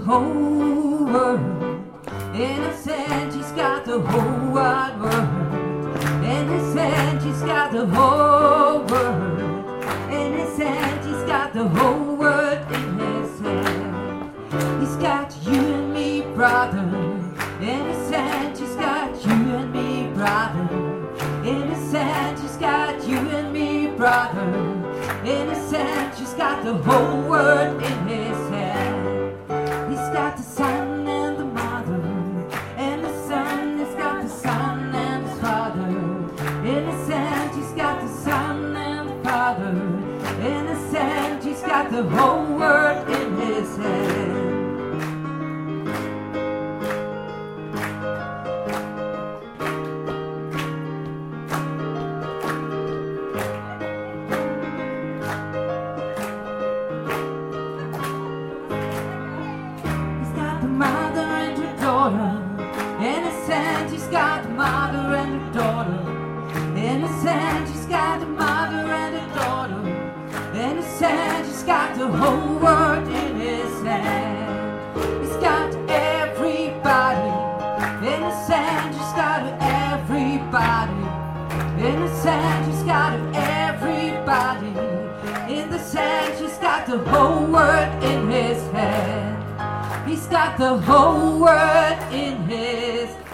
whole world. Innocent, he's got the whole wide world. Innocent, he's got the whole world. Innocent, he's got the whole world in his hand. He's got you and me, brother. Innocent, he's got you and me, brother. Innocent, he's got you and me, brother. Innocent, he's got the whole world in his hand. He's got the son and the mother, and the son has got the son and his father. Innocent, he's got the son and the father. Innocent, he's got the whole world in his hand. Mother and her daughter. Innocent, he's got the mother and her daughter. Innocent, he's got the mother and her daughter. Innocent, he's got the whole world in his hand. He's got everybody. Innocent, he's got everybody. Innocent, he's got everybody. Innocent, he's got the whole world in his hand. He's got the whole world in his